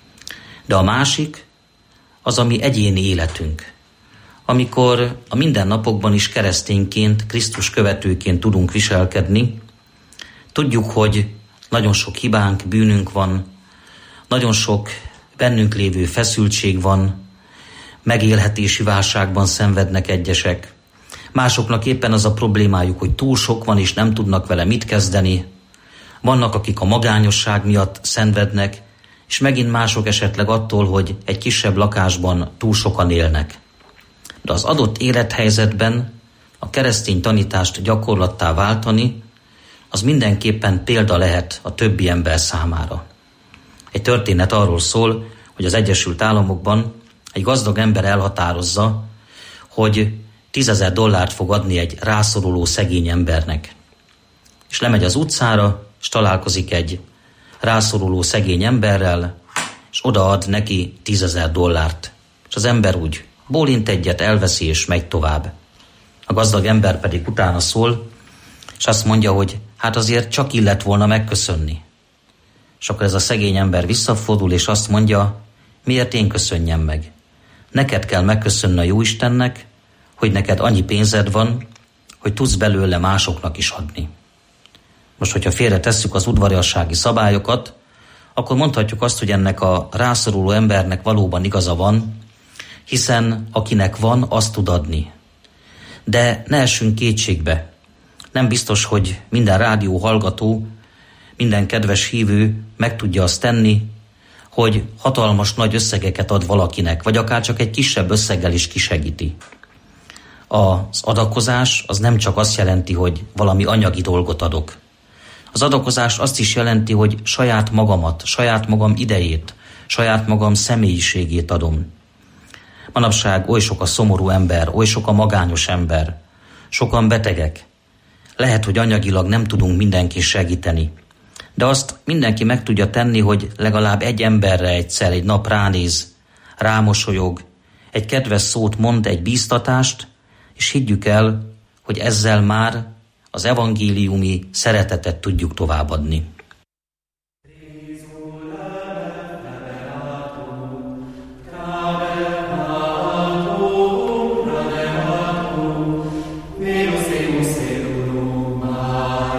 De a másik az a mi egyéni életünk, amikor a mindennapokban is keresztényként, Krisztus követőként tudunk viselkedni. Tudjuk, hogy nagyon sok hibánk, bűnünk van, nagyon sok bennünk lévő feszültség van, megélhetési válságban szenvednek egyesek. Másoknak éppen az a problémájuk, hogy túl sok van, és nem tudnak vele mit kezdeni. Vannak, akik a magányosság miatt szenvednek, és megint mások esetleg attól, hogy egy kisebb lakásban túl sokan élnek. De az adott élethelyzetben a keresztény tanítást gyakorlattá váltani, az mindenképpen példa lehet a többi ember számára. Egy történet arról szól, hogy az Egyesült Államokban egy gazdag ember elhatározza, hogy $10,000 fog adni egy rászoruló szegény embernek. És lemegy az utcára, és találkozik egy rászoruló szegény emberrel, és odaad neki $10,000. És az ember úgy bólint egyet, elveszi, és megy tovább. A gazdag ember pedig utána szól, és azt mondja, hogy hát azért csak illett volna megköszönni. És akkor ez a szegény ember visszafordul, és azt mondja, miért én köszönjem meg? Neked kell megköszönni a Jóistennek, hogy neked annyi pénzed van, hogy tudsz belőle másoknak is adni. Most, hogyha félretesszük az udvariassági szabályokat, akkor mondhatjuk azt, hogy ennek a rászoruló embernek valóban igaza van, hiszen akinek van, azt tud adni. De ne essünk kétségbe. Nem biztos, hogy minden rádió hallgató, minden kedves hívő meg tudja azt tenni, hogy hatalmas nagy összegeket ad valakinek, vagy akár csak egy kisebb összeggel is kisegíti. Az adakozás az nem csak azt jelenti, hogy valami anyagi dolgot adok. Az adakozás azt is jelenti, hogy saját magamat, saját magam idejét, saját magam személyiségét adom. Manapság oly sok a szomorú ember, oly sok a magányos ember, sokan betegek. Lehet, hogy anyagilag nem tudunk mindenki segíteni, de azt mindenki meg tudja tenni, hogy legalább egy emberre egyszer egy nap ránéz, rámosolyog, egy kedves szót mond, egy bíztatást, és higgyük el, hogy ezzel már az evangéliumi szeretetet tudjuk továbbadni. Deus, Deus, Deus,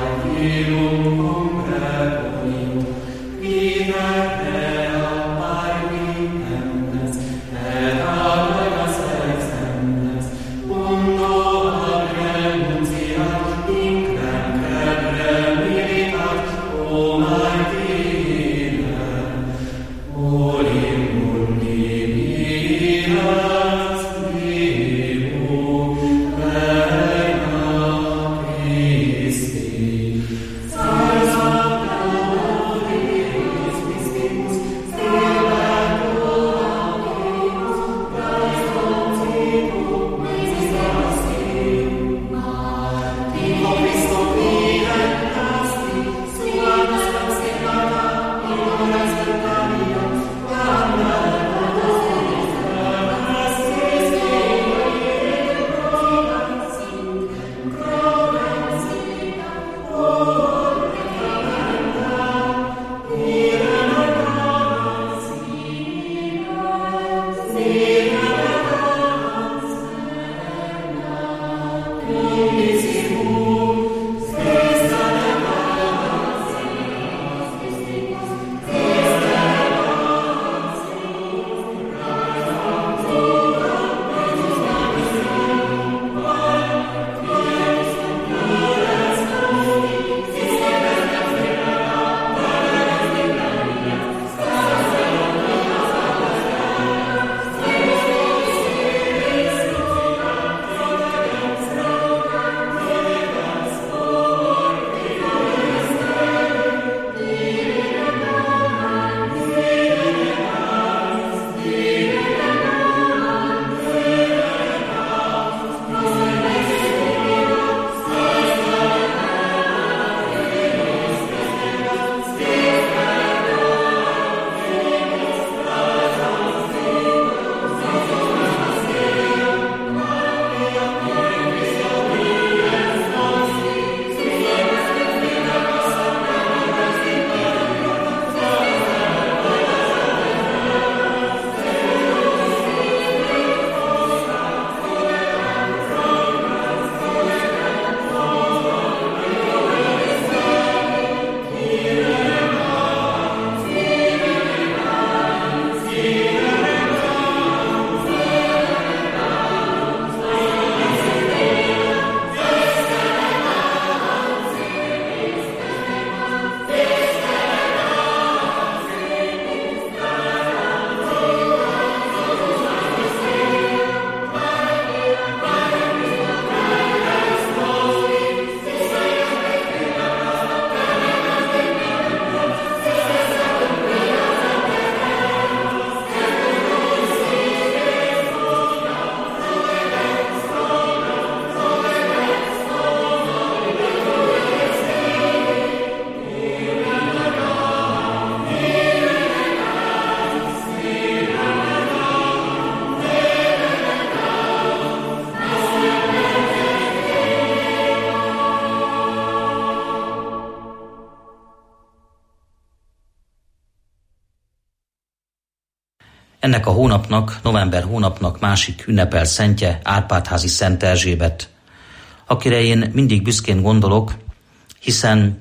Ennek a hónapnak, november hónapnak másik ünnepelt szentje Árpád-házi Szent Erzsébet, akire én mindig büszkén gondolok, hiszen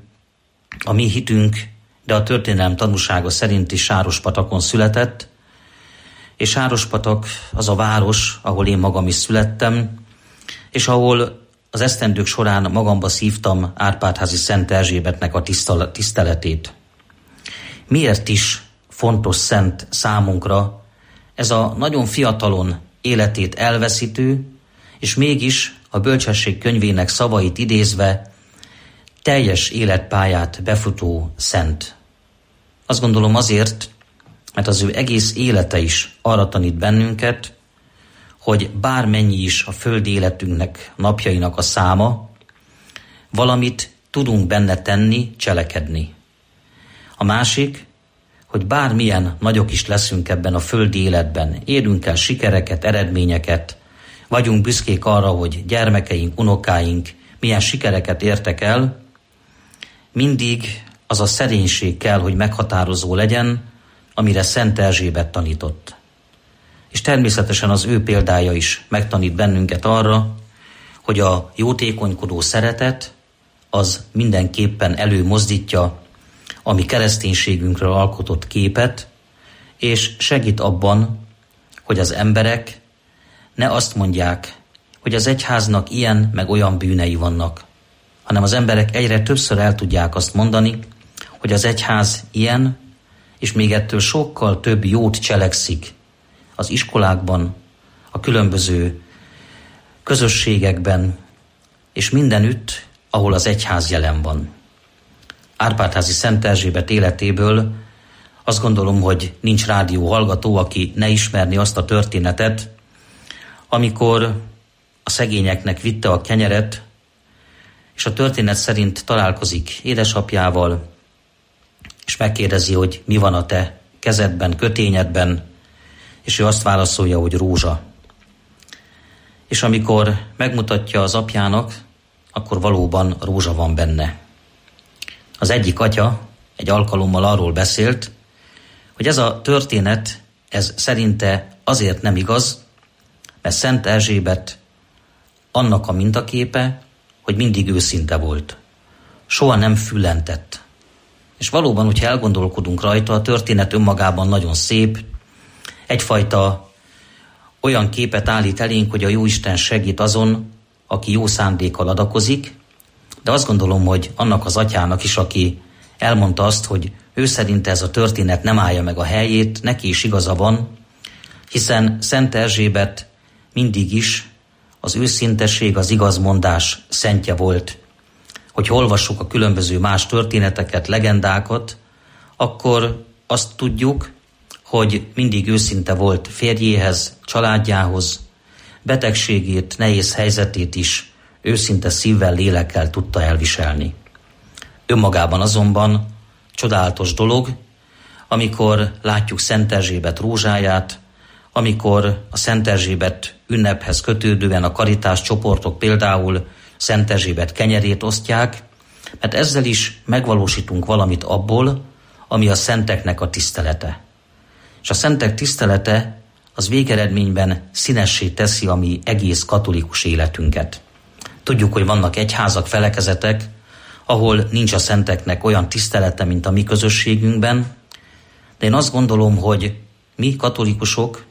a mi hitünk, de a történelem tanúsága szerint is Sárospatakon született, és Sárospatak az a város, ahol én magam is születtem, és ahol az esztendők során magamba szívtam Árpád-házi Szent Erzsébetnek a tiszteletét. Miért is fontos szent számunkra ez a nagyon fiatalon életét elveszítő, és mégis a Bölcsesség könyvének szavait idézve teljes életpályát befutó szent? Azt gondolom azért, mert az ő egész élete is arra tanít bennünket, hogy bármennyi is a földi életünknek, napjainak a száma, valamit tudunk benne tenni, cselekedni. A másik, hogy bármilyen nagyok is leszünk ebben a földi életben, érünk el sikereket, eredményeket, vagyunk büszkék arra, hogy gyermekeink, unokáink milyen sikereket értek el, mindig az a szerénység kell, hogy meghatározó legyen, amire Szent Erzsébet tanított. És természetesen az ő példája is megtanít bennünket arra, hogy a jótékonykodó szeretet az mindenképpen előmozdítja a mi kereszténységünkről alkotott képet, és segít abban, hogy az emberek ne azt mondják, hogy az egyháznak ilyen meg olyan bűnei vannak, hanem az emberek egyre többször el tudják azt mondani, hogy az egyház ilyen, és még ettől sokkal több jót cselekszik az iskolákban, a különböző közösségekben, és mindenütt, ahol az egyház jelen van. Árpád-házi Szent Erzsébet életéből azt gondolom, hogy nincs rádió hallgató, aki ne ismerni azt a történetet, amikor a szegényeknek vitte a kenyeret, és a történet szerint találkozik édesapjával, és megkérdezi, hogy mi van a te kezedben, kötényedben, és ő azt válaszolja, hogy rózsa. És amikor megmutatja az apjának, akkor valóban rózsa van benne. Az egyik atya egy alkalommal arról beszélt, hogy ez a történet, ez szerinte azért nem igaz, mert Szent Erzsébet annak a mintaképe, hogy mindig őszinte volt. Soha nem füllentett. És valóban, hogyha elgondolkodunk rajta, a történet önmagában nagyon szép, egyfajta olyan képet állít elénk, hogy a Jóisten segít azon, aki jó szándékkal adakozik, de azt gondolom, hogy annak az atyának is, aki elmondta azt, hogy ő szerint ez a történet nem állja meg a helyét, neki is igaza van, hiszen Szent Erzsébet mindig is az őszintesség, az igazmondás szentje volt. Hogy olvassuk a különböző más történeteket, legendákat, akkor azt tudjuk, hogy mindig őszinte volt férjéhez, családjához, betegségét, nehéz helyzetét is őszinte szívvel, lélekkel tudta elviselni. Önmagában azonban csodálatos dolog, amikor látjuk Szent Erzsébet rózsáját, amikor a Szent Erzsébet ünnephez kötődően a karitás csoportok például Szent Erzsébet kenyerét osztják, mert ezzel is megvalósítunk valamit abból, ami a szenteknek a tisztelete. És a szentek tisztelete az végeredményben színessé teszi a mi egész katolikus életünket. Tudjuk, hogy vannak egyházak, felekezetek, ahol nincs a szenteknek olyan tisztelete, mint a mi közösségünkben, de én azt gondolom, hogy mi katolikusok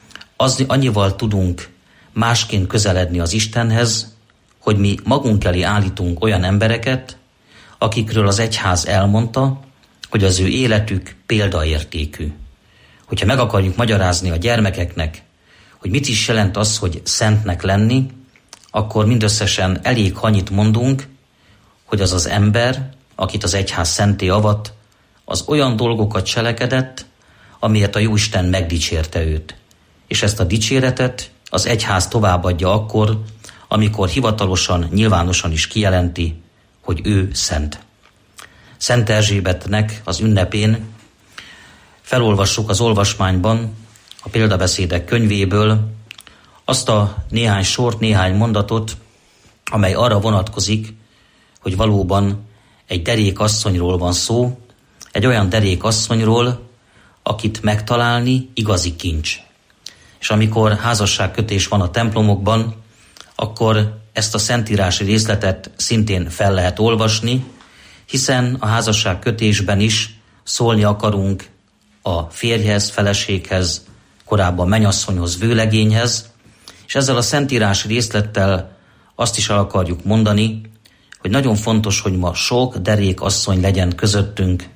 annyival tudunk másként közeledni az Istenhez, hogy mi magunk elé állítunk olyan embereket, akikről az egyház elmondta, hogy az ő életük példaértékű. Hogyha meg akarjuk magyarázni a gyermekeknek, hogy mit is jelent az, hogy szentnek lenni, akkor mindösszesen elég annyit mondunk, hogy az az ember, akit az egyház szentté avat, az olyan dolgokat cselekedett, amiért a Jóisten megdicsérte őt. És ezt a dicséretet az egyház továbbadja akkor, amikor hivatalosan, nyilvánosan is kijelenti, hogy ő szent. Szent Erzsébetnek az ünnepén felolvassuk az olvasmányban, a példabeszédek könyvéből azt a néhány sort, néhány mondatot, amely arra vonatkozik, hogy valóban egy derék asszonyról van szó, egy olyan derék asszonyról, akit megtalálni igazi kincs. És amikor házasságkötés van a templomokban, akkor ezt a szentírási részletet szintén fel lehet olvasni, hiszen a házasságkötésben is szólni akarunk a férjhez, feleséghez, korábban mennyasszonyhoz, vőlegényhez, és ezzel a szentírási részlettel azt is el akarjuk mondani, hogy nagyon fontos, hogy ma sok derék asszony legyen közöttünk,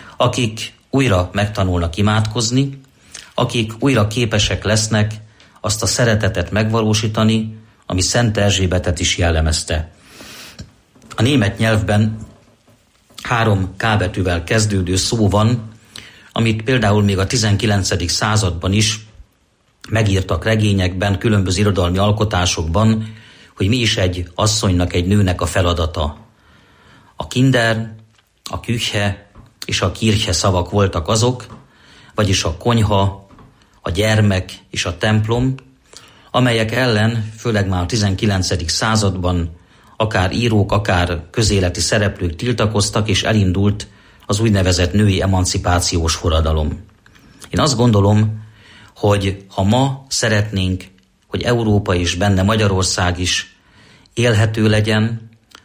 akik újra megtanulnak imádkozni, akik újra képesek lesznek azt a szeretetet megvalósítani, ami Szent Erzsébetet is jellemezte. A német nyelvben 3 K betűvel kezdődő szó van, amit például még a 19. században is megírtak regényekben, különböző irodalmi alkotásokban, hogy mi is egy asszonynak, egy nőnek a feladata. A Kinder, a Küche és a Kirche szavak voltak azok, vagyis a konyha, a gyermek és a templom, amelyek ellen, főleg már a 19. században akár írók, akár közéleti szereplők tiltakoztak, és elindult az úgynevezett női emancipációs forradalom. Én azt gondolom, hogy ha ma szeretnénk, hogy Európa és benne Magyarország is élhető legyen,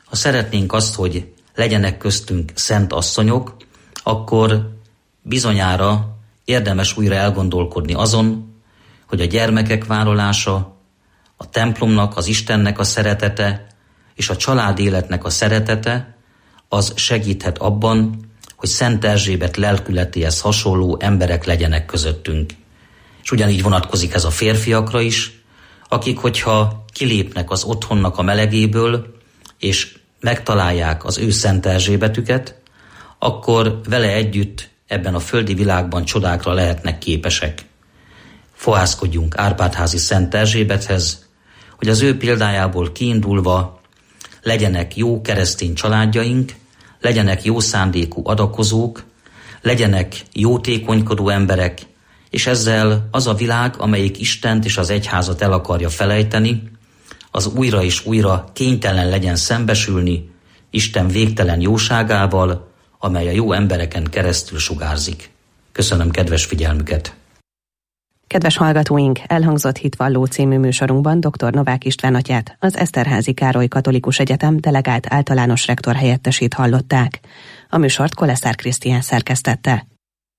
ha szeretnénk azt, hogy legyenek köztünk szent asszonyok, akkor bizonyára érdemes újra elgondolkodni azon, hogy a gyermekek vállalása, a templomnak, az Istennek a szeretete és a család életnek a szeretete az segíthet abban, hogy Szent Erzsébet lelkületéhez hasonló emberek legyenek közöttünk. És ugyanígy vonatkozik ez a férfiakra is, akik, hogyha kilépnek az otthonnak a melegéből, és megtalálják az ő Szent Erzsébetüket, akkor vele együtt ebben a földi világban csodákra lehetnek képesek. Fohászkodjunk Árpád-házi Szent Erzsébethez, hogy az ő példájából kiindulva legyenek jó keresztény családjaink, legyenek jó szándékú adakozók, legyenek jótékonykodó emberek, és ezzel az a világ, amelyik Istent és az egyházat el akarja felejteni, az újra és újra kénytelen legyen szembesülni Isten végtelen jóságával, amely a jó embereken keresztül sugárzik. Köszönöm kedves figyelmüket! Kedves hallgatóink, elhangzott Hitvalló című műsorunkban dr. Novák István atyát, az Eszterházy Károly Katolikus Egyetem delegált általános rektor helyettesét hallották. A műsort Koleszár Krisztián szerkesztette.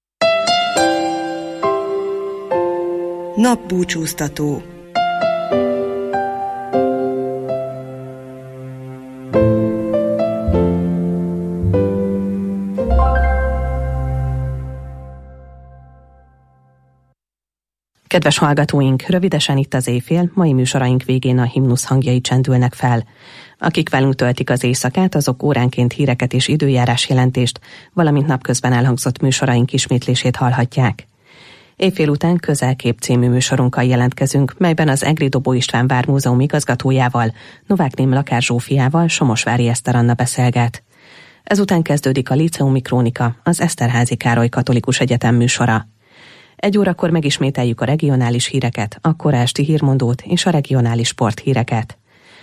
Napbúcsúztató. Kedves hallgatóink, rövidesen itt az éjfél, mai műsoraink végén a himnusz hangjai csendülnek fel. Akik velünk töltik az éjszakát, azok óránként híreket és időjárás jelentést, valamint napközben elhangzott műsoraink ismétlését hallhatják. Éjfél után Közelkép című műsorunkkal jelentkezünk, melyben az Egri Dobó István Vármúzeum igazgatójával, Novák-Ném Lakár Zsófiával Somosvári Eszter Anna beszélget. Ezután kezdődik a Líceumi Krónika, az Eszterházy Károly Katolikus Egyetem műsora. 1 órakor megismételjük a regionális híreket, a kora esti hírmondót és a regionális sporthíreket.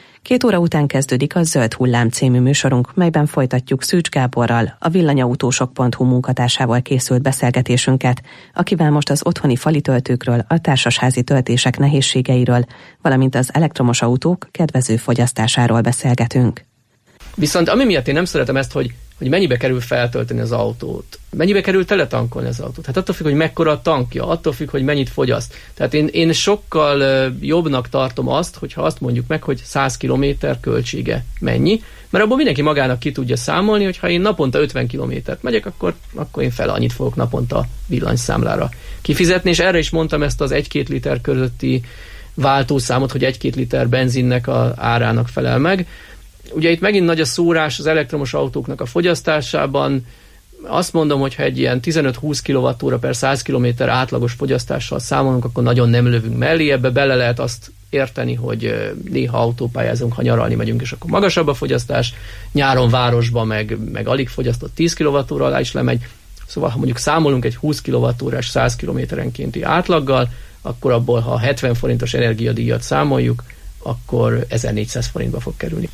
2 óra után kezdődik a Zöld Hullám című műsorunk, melyben folytatjuk Szűcs Gáborral, a villanyautósok.hu munkatársával készült beszélgetésünket, akivel most az otthoni fali töltőkről, a társasházi töltések nehézségeiről, valamint az elektromos autók kedvező fogyasztásáról beszélgetünk. Viszont ami miatt én nem szeretem ezt, hogy mennyibe kerül feltölteni az autót, mennyibe kerül teletankolni az autót. Hát attól függ, hogy mekkora a tankja, attól függ, hogy mennyit fogyaszt. Tehát én sokkal jobbnak tartom azt, hogyha azt mondjuk meg, hogy 100 kilométer költsége mennyi, mert abból mindenki magának ki tudja számolni, hogy ha én naponta 50 kilométert megyek, akkor én fele annyit fogok naponta villanyszámlára kifizetni, és erre is mondtam ezt az 1-2 liter közötti váltószámot, hogy 1-2 liter benzinnek az árának felel meg. Ugye itt megint nagy a szórás az elektromos autóknak a fogyasztásában. Azt mondom, hogy ha egy ilyen 15-20 kWh per 100 km átlagos fogyasztással számolunk, akkor nagyon nem lövünk mellé. Ebbe bele lehet azt érteni, hogy néha autópályázunk, ha nyaralni megyünk, és akkor magasabb a fogyasztás. Nyáron városban meg alig fogyasztott 10 kWh alá is lemegy. Szóval ha mondjuk számolunk egy 20 kWh-s 100 km-enkénti átlaggal, akkor abból, ha 70 forintos energiadíjat számoljuk, akkor 1400 forintba fog kerülni.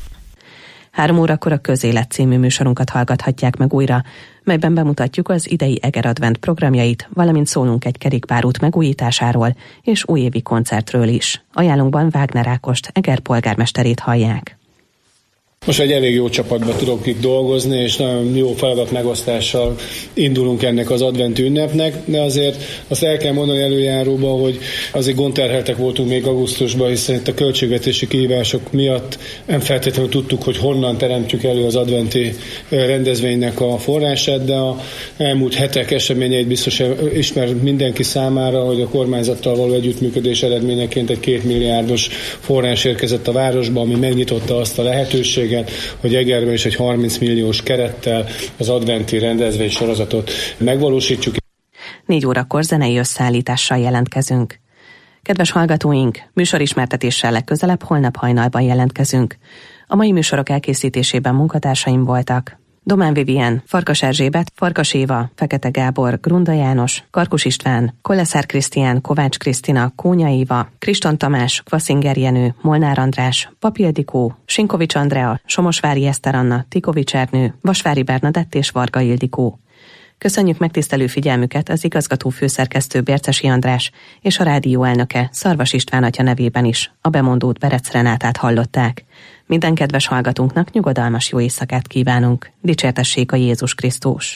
3 órakor a Közélet című műsorunkat hallgathatják meg újra, melyben bemutatjuk az idei Eger Advent programjait, valamint szólunk egy kerékpárút megújításáról és újévi koncertről is. Ajánlunkban Wagner Ákost, Eger polgármesterét hallják. Most egy elég jó csapatban tudok itt dolgozni, és nagyon jó feladatmegosztással indulunk ennek az adventi ünnepnek, de azért azt el kell mondani előjáróban, hogy azért gondterheltek voltunk még augusztusban, hiszen itt a költségvetési kihívások miatt nem feltétlenül tudtuk, hogy honnan teremtjük elő az adventi rendezvénynek a forrását, de a elmúlt hetek eseményeit biztos ismer mindenki számára, hogy a kormányzattal való együttműködés eredményeként egy 2 milliárdos forrás érkezett a városba, ami megnyitotta azt a lehetőséget, hogy Egerben is egy 30 milliós kerettel az adventi rendezvény sorozatot megvalósítjuk. 4 órakor zenei összeállítással jelentkezünk. Kedves hallgatóink, műsorismertetéssel legközelebb holnap hajnalban jelentkezünk. A mai műsorok elkészítésében munkatársaim voltak: Domán Vivien, Farkas Erzsébet, Farkas Éva, Fekete Gábor, Grunda János, Karkus István, Koleszár Krisztián, Kovács Krisztina, Kónya Éva, Kriston Tamás, Kvaszinger Jenő, Molnár András, Papi Ildikó, Sinkovics Andrea, Somosvári Eszter Anna, Tikovics Ernő, Vasvári Bernadett és Varga Ildikó. Köszönjük megtisztelő figyelmüket az igazgató főszerkesztő Bércesi András és a rádió elnöke Szarvas István atya nevében is. A bemondót Berec Renátát hallották. Minden kedves hallgatónknak nyugodalmas jó éjszakát kívánunk. Dicsértessék a Jézus Krisztus!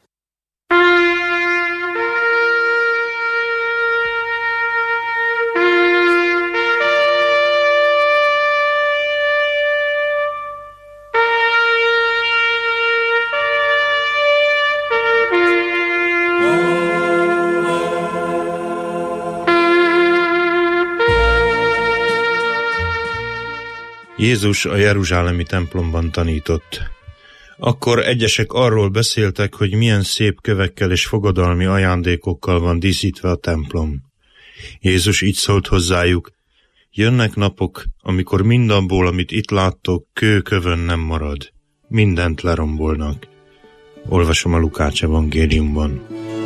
Jézus a jeruzsálemi templomban tanított. Akkor egyesek arról beszéltek, hogy milyen szép kövekkel és fogadalmi ajándékokkal van díszítve a templom. Jézus így szólt hozzájuk: jönnek napok, amikor mindabból, amit itt láttok, kő-kövön nem marad. Mindent lerombolnak. Olvasom a Lukács evangéliumban.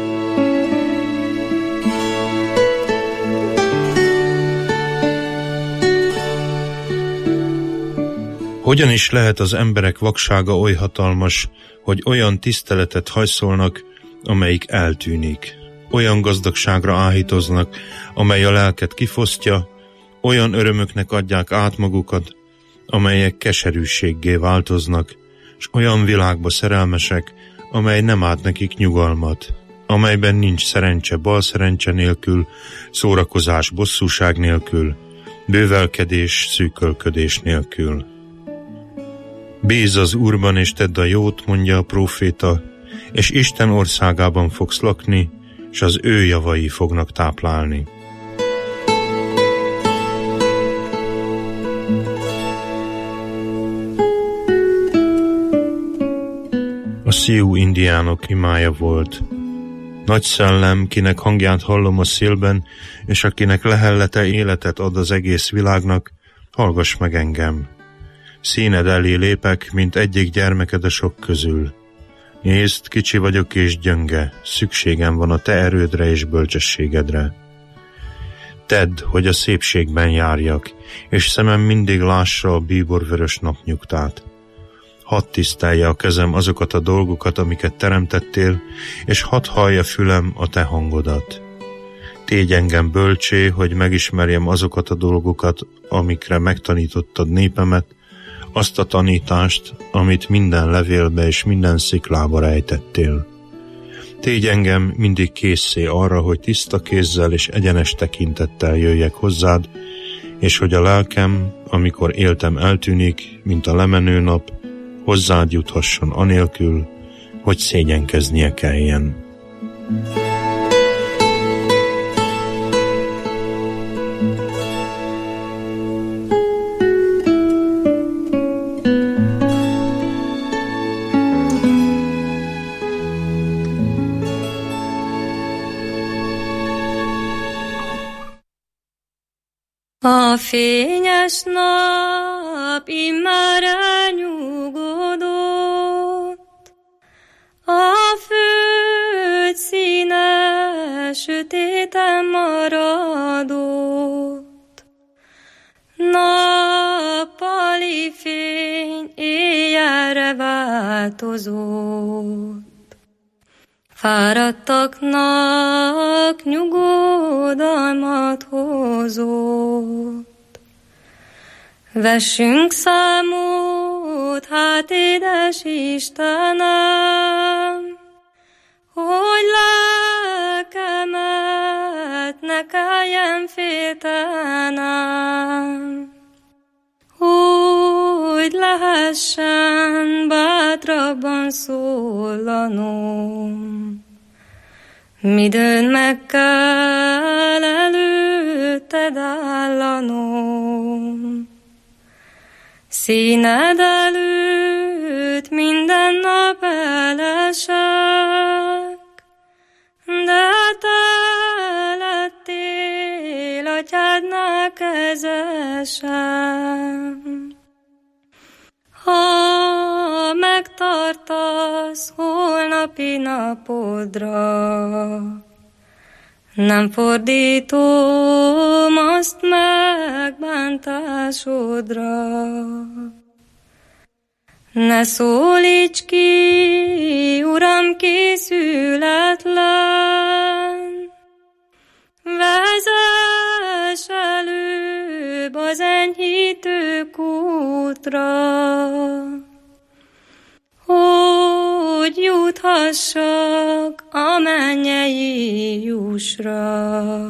Hogyan is lehet az emberek vaksága oly hatalmas, hogy olyan tiszteletet hajszolnak, amelyik eltűnik, olyan gazdagságra áhítoznak, amely a lelket kifosztja, olyan örömöknek adják át magukat, amelyek keserűséggé változnak, és olyan világba szerelmesek, amely nem ad nekik nyugalmat, amelyben nincs szerencse bal szerencse nélkül, szórakozás bosszúság nélkül, bővelkedés szűkölködés nélkül. Bízz az Úrban és tedd a jót, mondja a próféta, és Isten országában fogsz lakni, és az ő javai fognak táplálni. A Sioux indiánok imája volt. Nagy szellem, kinek hangját hallom a szélben, és akinek lehellete életet ad az egész világnak, hallgass meg engem. Színed elé lépek, mint egyik gyermeked a sok közül. Nézd, kicsi vagyok és gyönge, szükségem van a te erődre és bölcsességedre. Tedd, hogy a szépségben járjak, és szemem mindig lássa a bíborvörös napnyugtát. Hadd tisztelje a kezem azokat a dolgokat, amiket teremtettél, és hadd hallja fülem a te hangodat. Tégy engem bölcsé, hogy megismerjem azokat a dolgokat, amikre megtanítottad népemet, azt a tanítást, amit minden levélbe és minden sziklába rejtettél. Tégy engem mindig készé arra, hogy tiszta kézzel és egyenes tekintettel jöjjek hozzád, és hogy a lelkem, amikor éltem eltűnik, mint a lemenő nap, hozzád juthasson anélkül, hogy szégyenkeznie kelljen. A fényes nap immár elnyugodott, a föld színe sötéten maradott. Nappali fény éjjelre változott. Fáradtaknak nyugodalmat hozott. Vessünk számot, hát édes Istenem, hogy lelkemet ne kelljen féltenem, hogy lehessen bátrabban szólanom. Midőn meg kell előtted állanom. Színed előtt minden nap elesek, de te lettél atyádnál kezesem. Ha megtartasz holnapi napodra, nem fordítom azt megbántásodra. Ne szólíts ki, Uram, készül juthassak a mennyei jusra.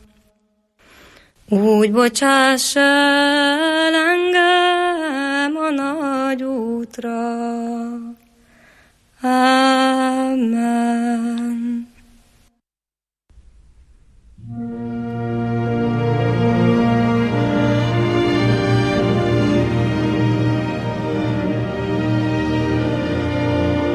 Úgy bocsáss el engem a nagy útra.